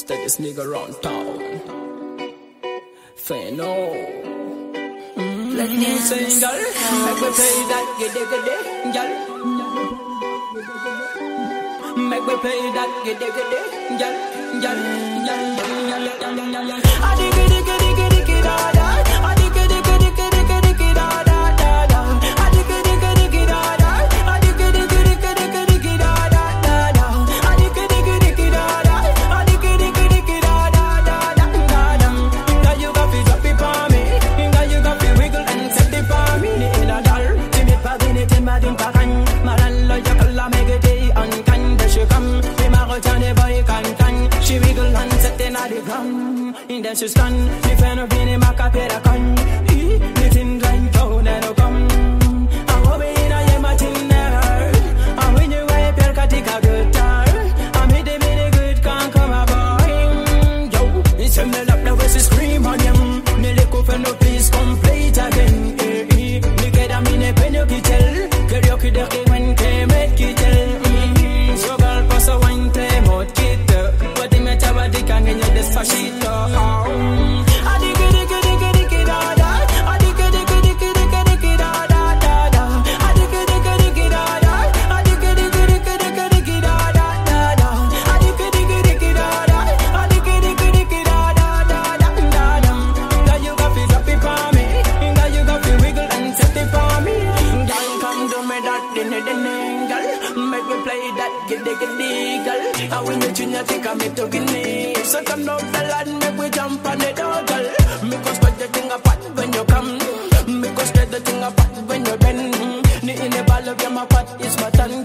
Steadiest nigga around town. Fano. Let me sing, girl. Make me play that giddy, girl. Make me play that giddy, girl. I dig it, da da. I dig it, da da da da. I dig it, da da. I dig it, da da da da. I dig it, da da. I dig it, da da da da. Girl, you got to drop it for me. Girl, you got to wiggle and set it for me. In a doll, Jimmy Pagini, Timbadin Pagan. Marallo, you call her Megate and can. There she come. The Marotani boy can. She wiggle and set in the ground. In the she stand. The fan of Vinny Macapera con. The thin line down and come. I hope in a yamatin never. And when you wipe your katika guitar. I'm hitting me the good can't come about. Yo, it's a melt up the way she scream on him. Nearly go for no please complete again. Me get a minute when you kitchen. Karaoke the when came at kitchen. So girl pass a wine time out kit. I can get this fashito. I dig it, da da. I dig it, da da da da. I dig it, da da. I dig it, da da da da. I dig it, da da. I dig it, da da da da. Girl, you got to drop it for me. Girl, you got to wiggle and set it for me. Girl, come do me that dinner, girl. Make me play that giddy, girl. And when you junior think I'm it to guinea. So come down the land, make we jump on the door, girl. Make us spread the thing apart when you come. Make us spread the thing apart when you bend. In the ball of your my pot is my tongue.